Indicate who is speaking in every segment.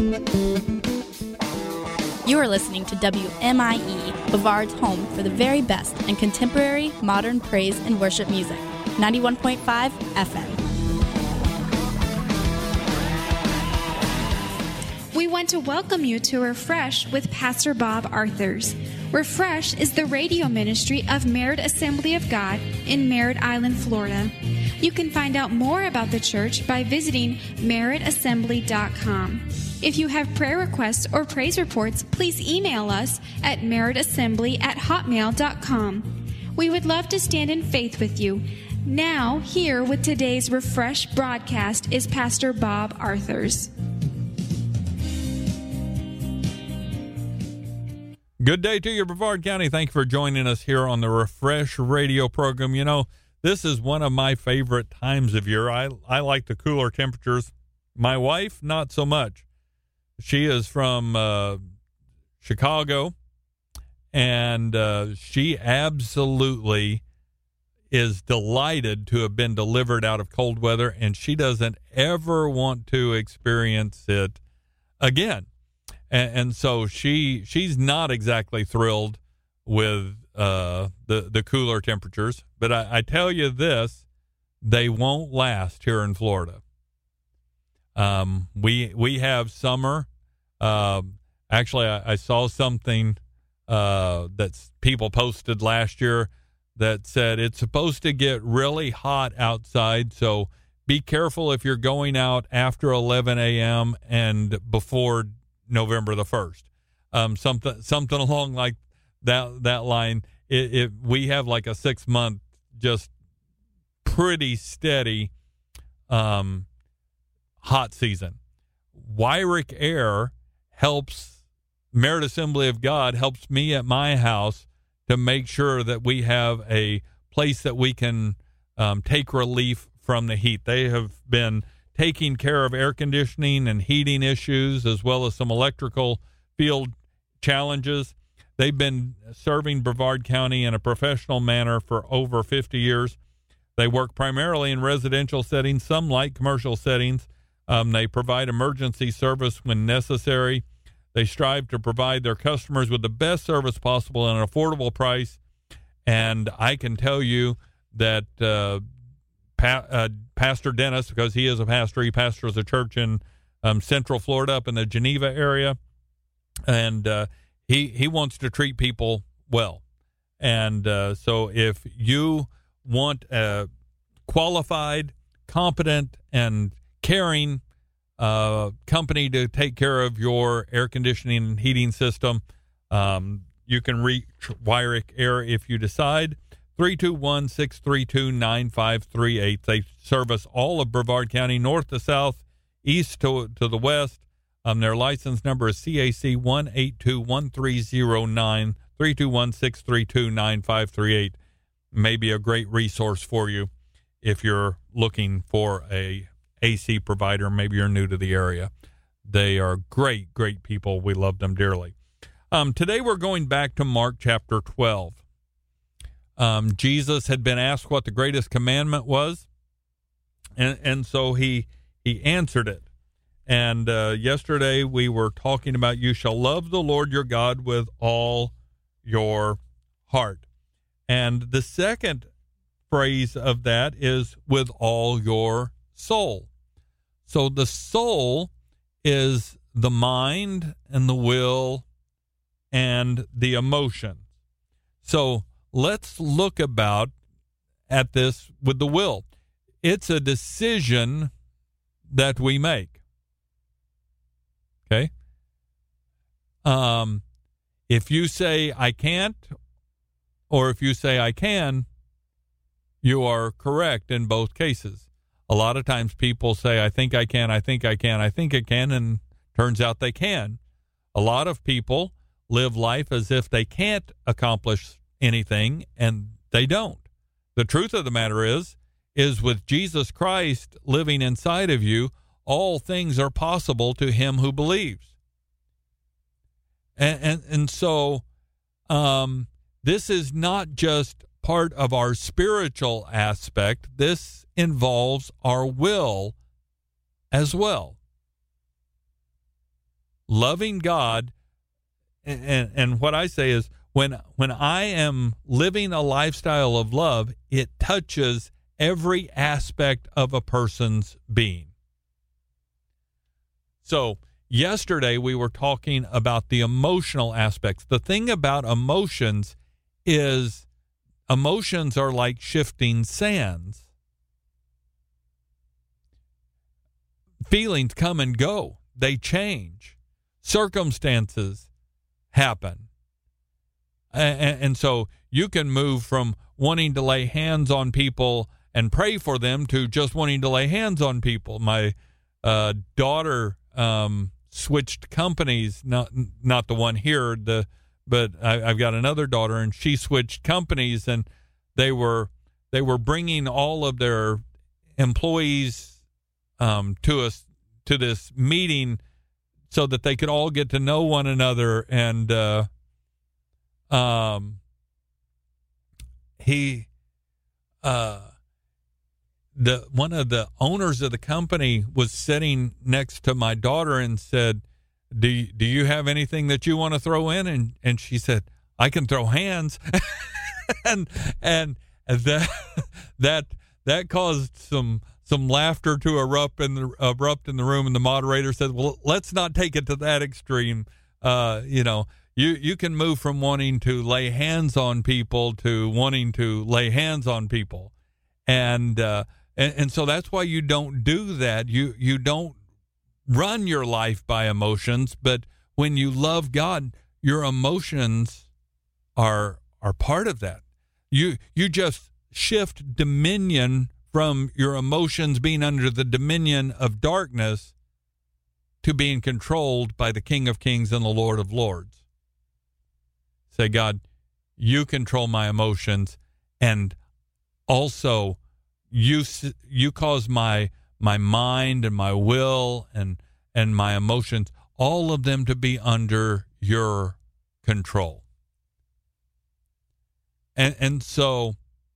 Speaker 1: You are listening to WMIE, Bavard's home for the very best in contemporary, modern praise and worship music. 91.5 FM.
Speaker 2: We want to welcome you to Refresh with Pastor Bob Arthurs. Refresh is the radio ministry of Merritt Assembly of God in Merritt Island, Florida. You can find out more about the church by visiting merrittassembly.com. If you have prayer requests or praise reports, please email us at merrittassembly@hotmail.com. We would love to stand in faith with you. Now, here with today's Refresh broadcast is Pastor Bob Arthurs.
Speaker 3: Good day to you, Brevard County. Thank you for joining us here on the Refresh radio program. You know, this is one of my favorite times of year. I like the cooler temperatures. My wife, not so much. She is from Chicago, and she absolutely is delighted to have been delivered out of cold weather, and she doesn't ever want to experience it again. And so she's not exactly thrilled with the cooler temperatures. But I tell you this, they won't last here in Florida. We have summer. Actually, I saw something that people posted last year that said it's supposed to get really hot outside, so be careful if you're going out after 11 a.m. and before November the 1st. Something along like that line. We have like a 6-month just pretty steady hot season. Wyrick Air helps Merritt Assembly of God, helps me at my house to make sure that we have a place that we can take relief from the heat. They have been taking care of air conditioning and heating issues, as well as some electrical field challenges. They've been serving Brevard County in a professional manner for over 50 years. They work primarily in residential settings, some light commercial settings. They provide emergency service when necessary. They strive to provide their customers with the best service possible at an affordable price. And I can tell you that Pastor Dennis, because he is a pastor, he pastors a church in Central Florida up in the Geneva area, and he wants to treat people well. And so if you want a qualified, competent, and caring company to take care of your air conditioning and heating system, you can reach Wyrick Air if you decide. 321-632-9538. They service all of Brevard County, north to south, east to the west. Their license number is CAC 1821309, 321-632-9538. Maybe a great resource for you if you're looking for a AC provider. Maybe you're new to the area. They are great, great people. We love them dearly. Today we're going back to Mark chapter 12. Jesus had been asked what the greatest commandment was, and so he answered it. And yesterday we were talking about you shall love the Lord your God with all your heart. And the second phrase of that is with all your soul. So the soul is the mind and the will and the emotion. So let's look at this with the will. It's a decision that we make. Okay? If you say I can't, or if you say I can, you are correct in both cases. A lot of times people say, I think I can, I think I can, I think I can, and turns out they can. A lot of people live life as if they can't accomplish anything, and they don't. The truth of the matter is with Jesus Christ living inside of you, all things are possible to him who believes. And so this is not just part of our spiritual aspect. This involves our will as well. loving God, and what I say is when I am living a lifestyle of love, it touches every aspect of a person's being. So yesterday we were talking about the emotional aspects. The thing about emotions is emotions are like shifting sands. Feelings come and go. They change. Circumstances happen. And so you can move from wanting to lay hands on people and pray for them to just wanting to lay hands on people. My daughter switched companies, not the one here, but I've got another daughter, and she switched companies, and they were bringing all of their employees to this meeting so that they could all get to know one another. And one of the owners of the company was sitting next to my daughter and said, do you have anything that you want to throw in? And she said, I can throw hands. and that caused some laughter to erupt in the room, and the moderator said, well, let's not take it to that extreme. You can move from wanting to lay hands on people to wanting to lay hands on people. And so that's why you don't do that. You don't run your life by emotions, but when you love God, your emotions are part of that. You just shift dominion from your emotions being under the dominion of darkness to being controlled by the King of Kings and the Lord of Lords. Say, God, you control my emotions, and also you cause my mind and my will and my emotions, all of them to be under your control. And so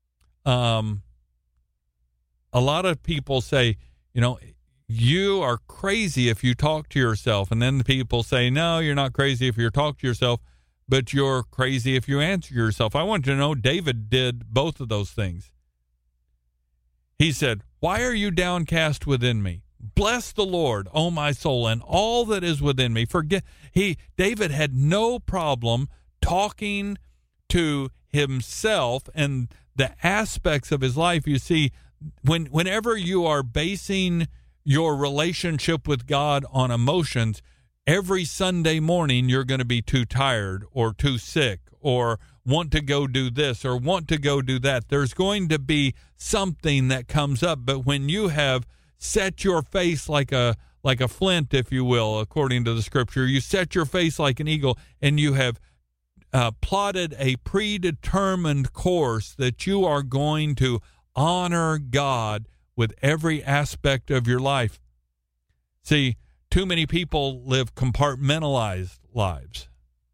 Speaker 3: a lot of people say, you are crazy if you talk to yourself. And then the people say, no, you're not crazy if you talk to yourself, but you're crazy if you answer yourself. I want you to know David did both of those things. He said, why are you downcast within me? Bless the Lord, O my soul, and all that is within me. David had no problem talking to himself and the aspects of his life. You see, whenever you are basing your relationship with God on emotions, every Sunday morning you're going to be too tired or too sick or want to go do this or want to go do that. There's going to be something that comes up. But when you have set your face like a flint, if you will, according to the scripture, you set your face like an eagle, and you have plotted a predetermined course that you are going to honor God with every aspect of your life. See, too many people live compartmentalized lives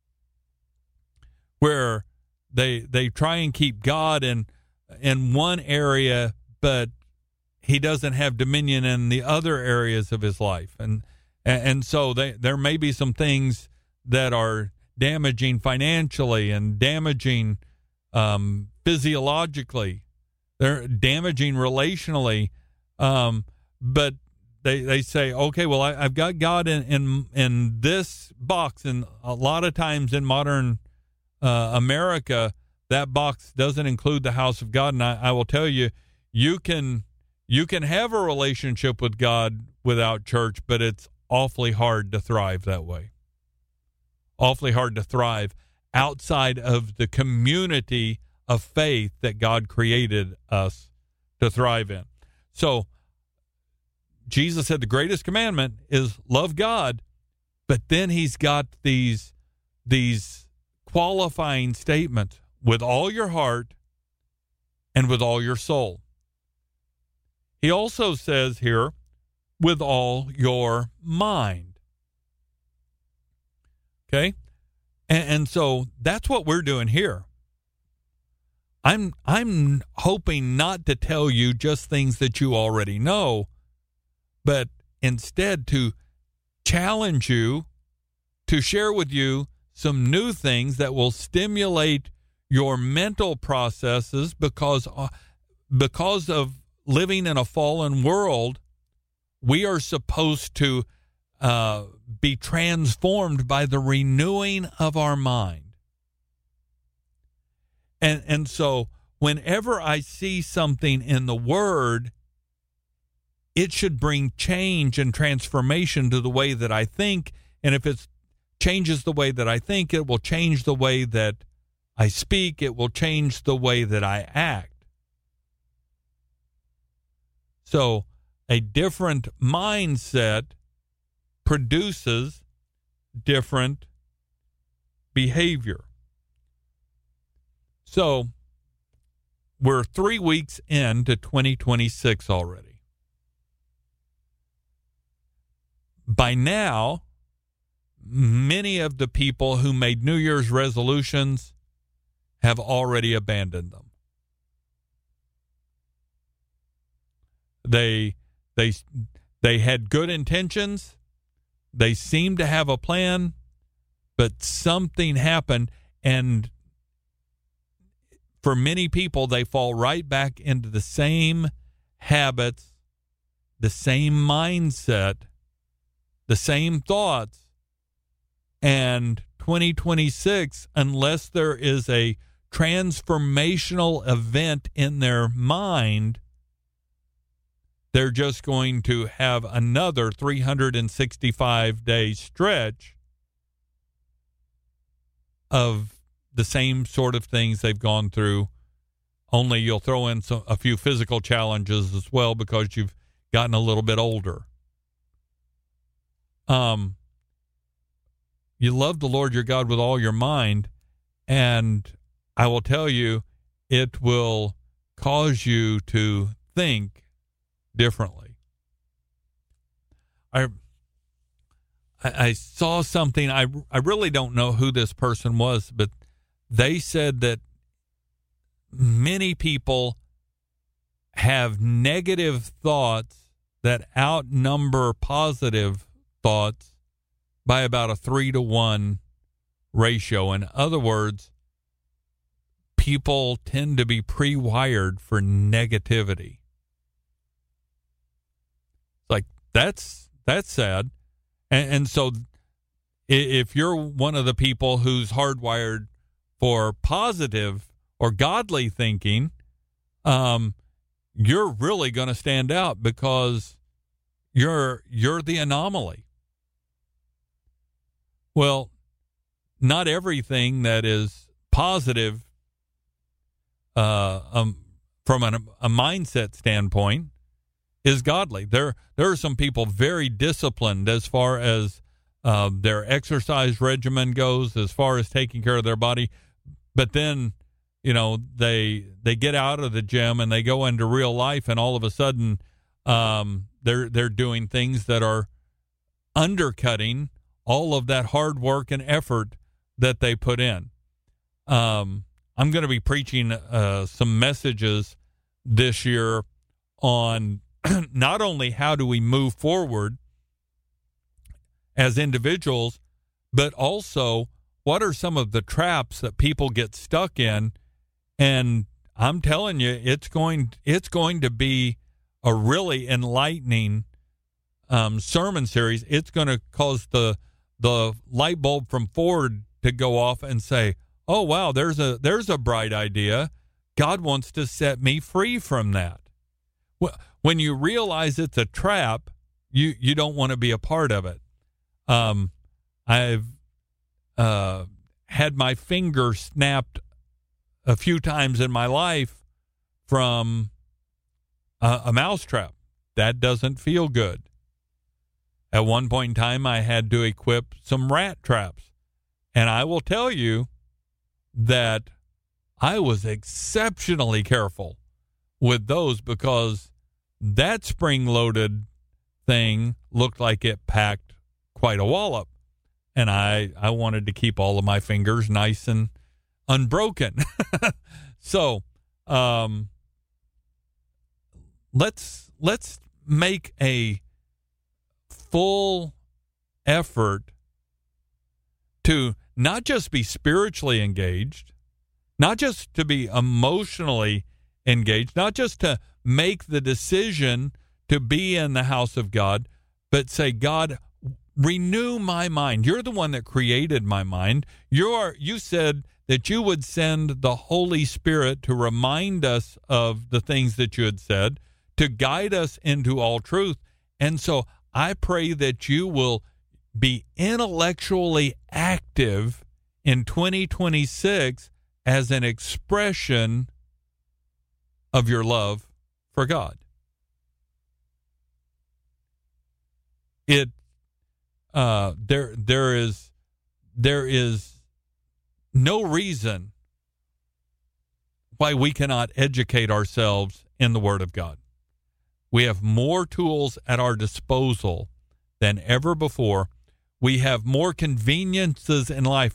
Speaker 3: where they try and keep God in one area, but he doesn't have dominion in the other areas of his life. And so there may be some things that are damaging financially and damaging physiologically. They're damaging relationally, but they say, okay, well, I've got God in this box, and a lot of times in modern America, that box doesn't include the house of God. And I will tell you, you can have a relationship with God without church, but it's awfully hard to thrive that way. Awfully hard to thrive outside of the community of faith that God created us to thrive in. So Jesus said the greatest commandment is love God, but then he's got these qualifying statements: with all your heart and with all your soul. He also says here, with all your mind. Okay? And so that's what we're doing here. I'm hoping not to tell you just things that you already know, but instead to challenge you to share with you some new things that will stimulate your mental processes because of living in a fallen world. We are supposed to be transformed by the renewing of our mind. And so whenever I see something in the Word, it should bring change and transformation to the way that I think. And if it changes the way that I think, it will change the way that I speak. It will change the way that I act. So a different mindset produces different behavior. So we're 3 weeks into 2026 already. By now, many of the people who made New Year's resolutions have already abandoned them. They had good intentions. They seemed to have a plan, but something happened, and for many people, they fall right back into the same habits, the same mindset, the same thoughts. And 2026, unless there is a transformational event in their mind, they're just going to have another 365-day stretch of the same sort of things they've gone through, only you'll throw in a few physical challenges as well because you've gotten a little bit older. You love the Lord your God with all your mind, and I will tell you, it will cause you to think differently. I saw something. I really don't know who this person was, but they said that many people have negative thoughts that outnumber positive thoughts by about a 3-to-1 ratio. In other words, people tend to be pre-wired for negativity. Like, that's sad. And so if you're one of the people who's hardwired for positive or godly thinking, you're really going to stand out because you're the anomaly. Well, not everything that is positive from a mindset standpoint is godly. There are some people very disciplined as far as their exercise regimen goes, as far as taking care of their body. But then, they get out of the gym and they go into real life, and all of a sudden, they're doing things that are undercutting all of that hard work and effort that they put in. I'm going to be preaching some messages this year on not only how do we move forward as individuals, but also what are some of the traps that people get stuck in. And I'm telling you, it's going to be a really enlightening sermon series. It's going to cause the light bulb from Ford to go off and say, "Oh wow, there's a bright idea. God wants to set me free from that." When you realize it's a trap, you don't want to be a part of it. I've had my finger snapped a few times in my life from a mousetrap. That doesn't feel good. At one point in time, I had to equip some rat traps. And I will tell you that I was exceptionally careful with those because that spring-loaded thing looked like it packed quite a wallop. And I wanted to keep all of my fingers nice and unbroken. So let's make a full effort to not just be spiritually engaged, not just to be emotionally engaged, not just to make the decision to be in the house of God, but say, God, renew my mind. You're the one that created my mind. You said that you would send the Holy Spirit to remind us of the things that you had said, to guide us into all truth. And so I pray that you will be intellectually active in 2026 as an expression of your love for God. There is no reason why we cannot educate ourselves in the Word of God. We have more tools at our disposal than ever before. We have more conveniences in life.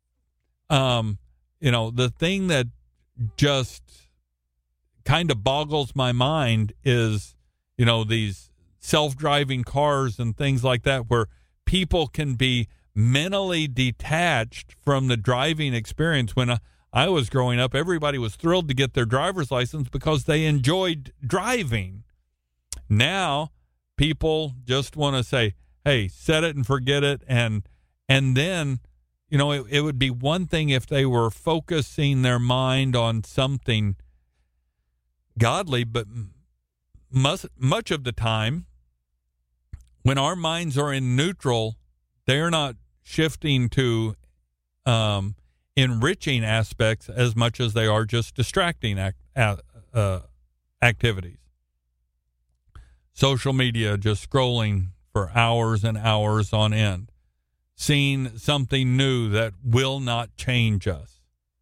Speaker 3: The thing that just kind of boggles my mind is, these self-driving cars and things like that, where people can be mentally detached from the driving experience. When I was growing up, everybody was thrilled to get their driver's license because they enjoyed driving. Now, people just want to say, hey, set it and forget it. And then, it would be one thing if they were focusing their mind on something godly, but much of the time, when our minds are in neutral, they're not shifting to enriching aspects as much as they are just distracting activities. Social media, just scrolling for hours and hours on end, seeing something new that will not change us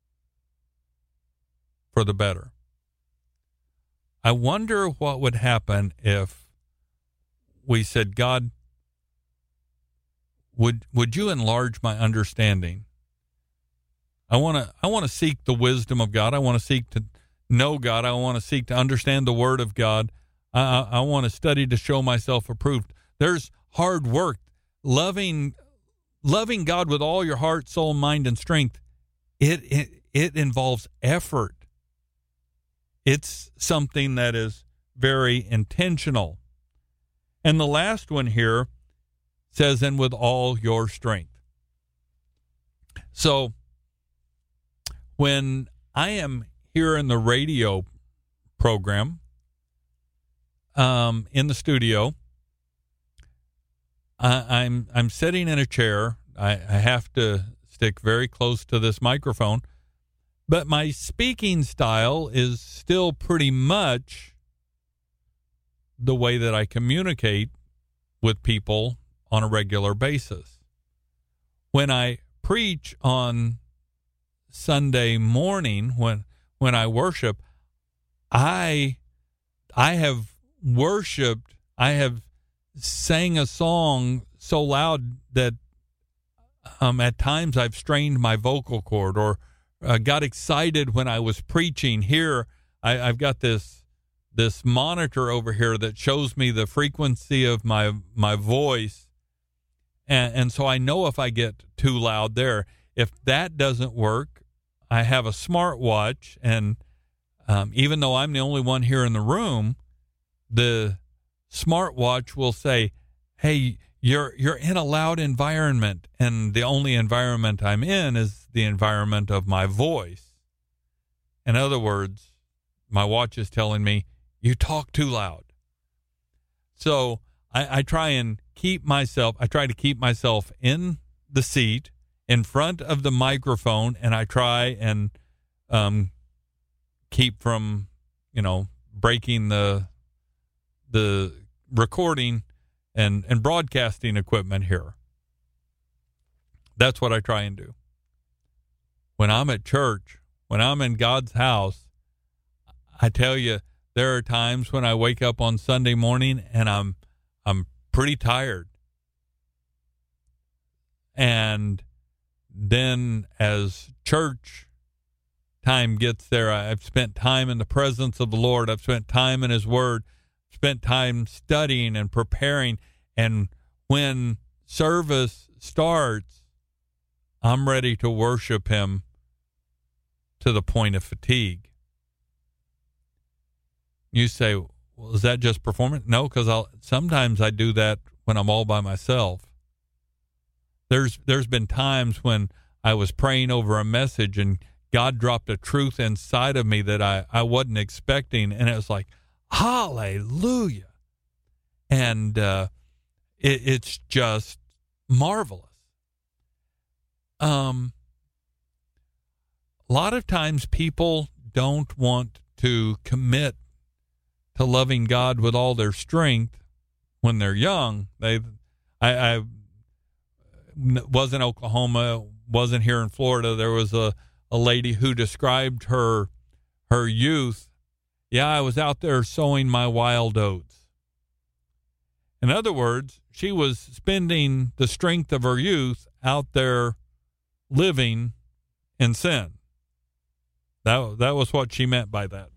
Speaker 3: for the better. I wonder what would happen if we said, God, would you enlarge my understanding? I want to seek the wisdom of God. I want to seek to know God. I want to seek to understand the Word of God. I want to study to show myself approved. There's hard work. Loving God with all your heart, soul, mind, and strength, it involves effort. It's something that is very intentional. And the last one here says, and with all your strength. So when I am here in the radio program, in the studio, I'm sitting in a chair. I have to stick very close to this microphone, but my speaking style is still pretty much the way that I communicate with people on a regular basis. When I preach on Sunday morning, when I worship, I have worshiped, I have sang a song so loud that at times I've strained my vocal cord, or got excited when I was preaching. Here I've got this monitor over here that shows me the frequency of my voice, and so I know if I get too loud there. If that doesn't work, I have a smartwatch, and even though I'm the only one here in the room, the smartwatch will say, hey, you're in a loud environment, and the only environment I'm in is the environment of my voice. In other words, my watch is telling me, you talk too loud. So I try to keep myself in the seat in front of the microphone, and I try and keep from, breaking the recording and broadcasting equipment here. That's what I try and do. When I'm at church, when I'm in God's house, I tell you, there are times when I wake up on Sunday morning and I'm pretty tired. And then as church time gets there, I've spent time in the presence of the Lord. I've spent time in His Word, spent time studying and preparing. And when service starts, I'm ready to worship him to the point of fatigue. You say, well, is that just performance? No, because sometimes I do that when I'm all by myself. There's been times when I was praying over a message and God dropped a truth inside of me that I wasn't expecting, and it was like, hallelujah. And it's just marvelous. A lot of times people don't want to commit to loving God with all their strength when they're young. I was in Oklahoma, wasn't here in Florida. There was a lady who described her youth. Yeah, I was out there sowing my wild oats. In other words, she was spending the strength of her youth out there living in sin. That was what she meant by that.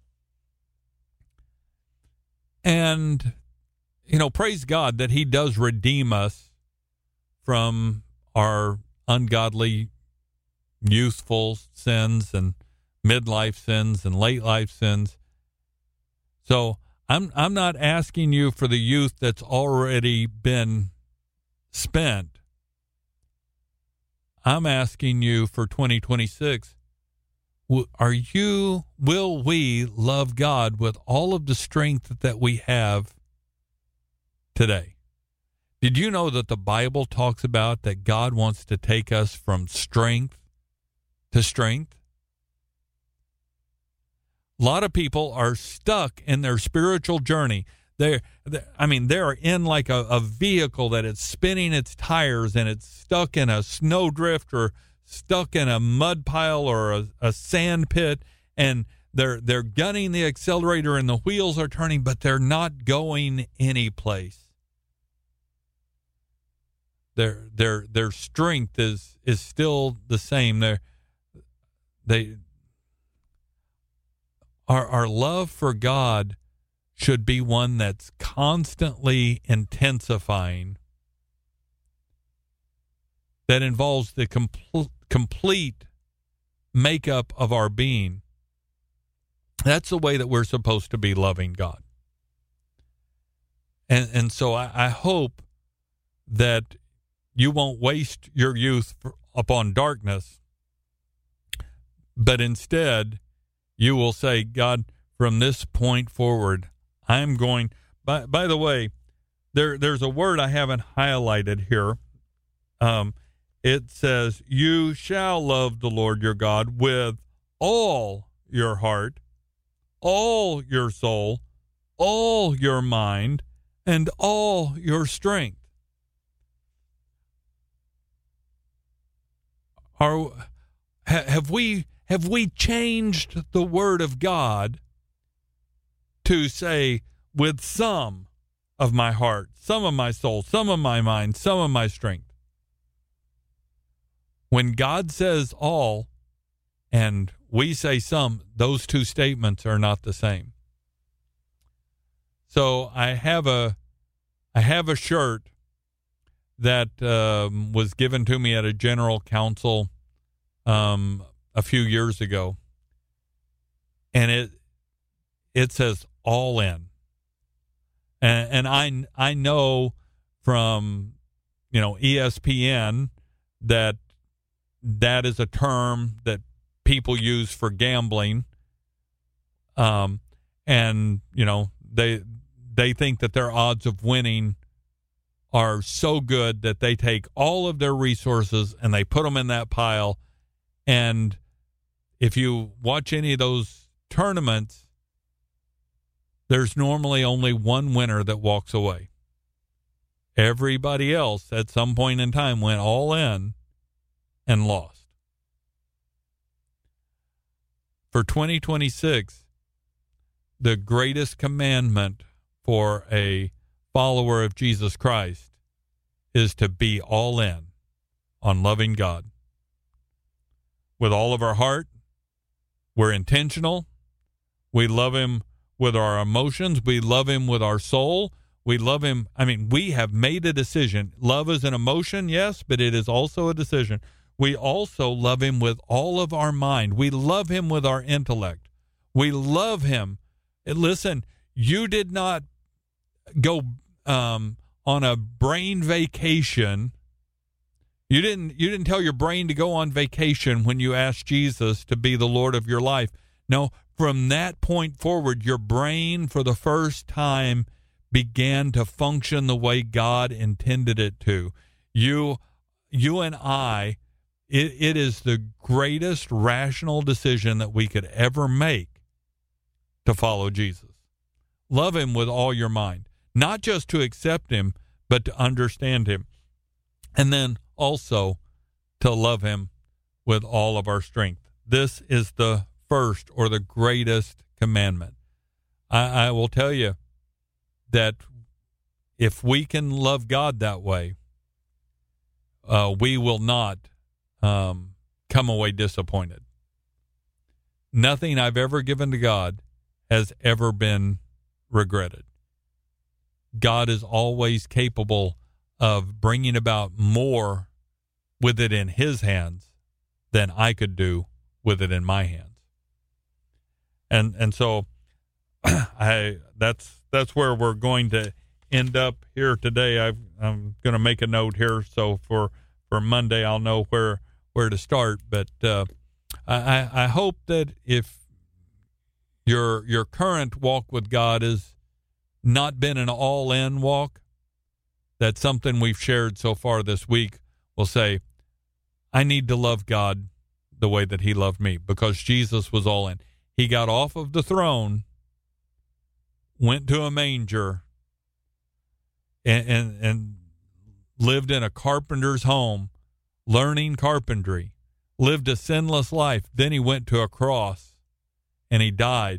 Speaker 3: And, praise God that he does redeem us from our ungodly, youthful sins and midlife sins and late life sins. So I'm not asking you for the youth that's already been spent. I'm asking you for 2026. Will we love God with all of the strength that we have today? Did you know that the Bible talks about that God wants to take us from strength to strength? A lot of people are stuck in their spiritual journey. They're in like a vehicle that it's spinning its tires and it's stuck in a snowdrift or stuck in a mud pile or a sand pit, and they're gunning the accelerator and the wheels are turning, but they're not going any place. Their strength is still the same. Our love for God should be one that's constantly intensifying, that involves the complete makeup of our being. That's the way that we're supposed to be loving God. And so I hope that you won't waste your youth upon darkness, but instead you will say, God, from this point forward, I'm going. By the way, there's a word I haven't highlighted here. It says, you shall love the Lord your God with all your heart, all your soul, all your mind, and all your strength. Have we changed the word of God to say, with some of my heart, some of my soul, some of my mind, some of my strength? When God says all and we say some, those two statements are not the same. So I have a shirt that was given to me at a general council a few years ago, and it says all in. And I know from ESPN that is a term that people use for gambling, and they think that their odds of winning are so good that they take all of their resources and they put them in that pile. And if you watch any of those tournaments, there's normally only one winner that walks away. Everybody else at some point in time went all in and lost. For 2026, the greatest commandment for a follower of Jesus Christ is to be all in on loving God. With all of our heart, we're intentional. We love him with our emotions. We love him with our soul. We love him. We have made a decision. Love is an emotion, yes, but it is also a decision. we also love him with all of our mind. We love him with our intellect. We love him. And listen, you did not go on a brain vacation. You didn't tell your brain to go on vacation when you asked Jesus to be the Lord of your life. No, from that point forward, your brain for the first time began to function the way God intended it to. You and I, it is the greatest rational decision that we could ever make to follow Jesus. Love him with all your mind, not just to accept him, but to understand him. And then also to love him with all of our strength. This is the first or the greatest commandment. I will tell you that if we can love God that way, we will not come away disappointed. Nothing I've ever given to God has ever been regretted. God is always capable of bringing about more with it in his hands than I could do with it in my hands. And so that's where we're going to end up here today. I'm going to make a note here so for Monday I'll know where to start. But I hope that if your current walk with God has not been an all-in walk, that's something we've shared so far this week will say, I need to love God the way that he loved me, because Jesus was all in. He got off of the throne, went to a manger, and lived in a carpenter's home, learning carpentry, lived a sinless life. Then he went to a cross, and he died.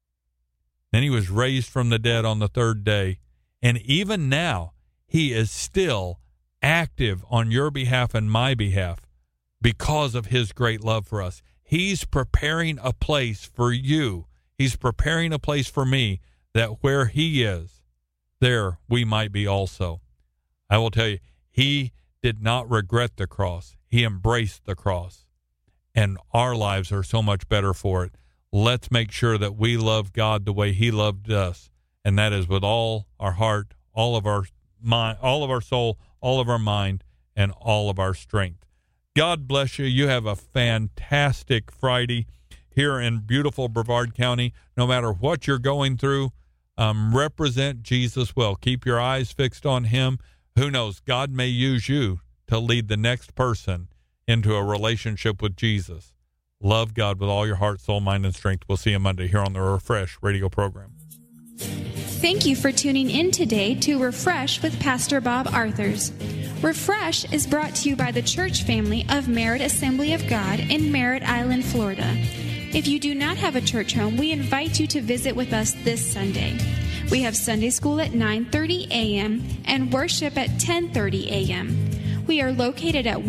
Speaker 3: Then he was raised from the dead on the third day. And even now, he is still active on your behalf and my behalf because of his great love for us. He's preparing a place for you. He's preparing a place for me, that where he is, there we might be also. I will tell you, he did not regret the cross. He embraced the cross. And our lives are so much better for it. Let's make sure that we love God the way he loved us, and that is with all our heart, all of our mind, all of our soul, all of our mind, and all of our strength. God bless you. You have a fantastic Friday here in beautiful Brevard County. No matter what you're going through, represent Jesus well. Keep your eyes fixed on him. Who knows? God may use you to lead the next person into a relationship with Jesus. Love God with all your heart, soul, mind, and strength. We'll see you Monday here on the Refresh radio program.
Speaker 2: Thank you for tuning in today to Refresh with Pastor Bob Arthurs. Refresh is brought to you by the church family of Merritt Assembly of God in Merritt Island, Florida. If you do not have a church home, we invite you to visit with us this Sunday. We have Sunday school at 9:30 a.m. and worship at 10:30 a.m. We are located at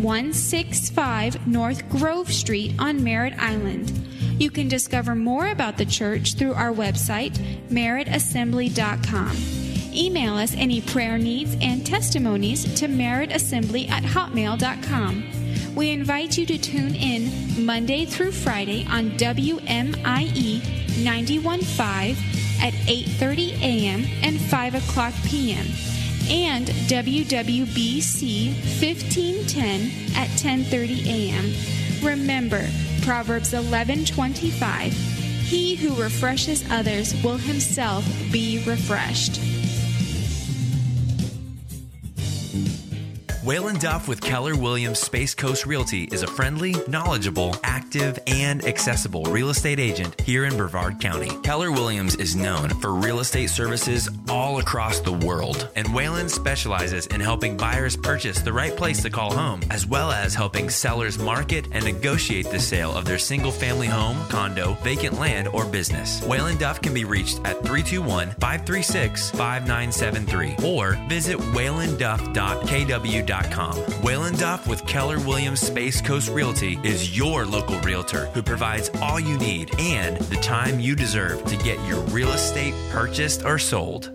Speaker 2: 165 North Grove Street on Merritt Island. You can discover more about the church through our website, merrittassembly.com. Email us any prayer needs and testimonies to merrittassembly@hotmail.com. We invite you to tune in Monday through Friday on WMIE 91.5 at 8:30 a.m. and 5 o'clock p.m. and WWBC 1510 at 10:30 a.m. Remember, Proverbs 11:25, he who refreshes others will himself be refreshed.
Speaker 4: Waylon Duff with Keller Williams Space Coast Realty is a friendly, knowledgeable, active, and accessible real estate agent here in Brevard County. Keller Williams is known for real estate services all across the world, and Waylon specializes in helping buyers purchase the right place to call home, as well as helping sellers market and negotiate the sale of their single-family home, condo, vacant land, or business. Waylon Duff can be reached at 321-536-5973 or visit waylonduff.kw.com. Waylon Duff with Keller Williams Space Coast Realty is your local realtor who provides all you need and the time you deserve to get your real estate purchased or sold.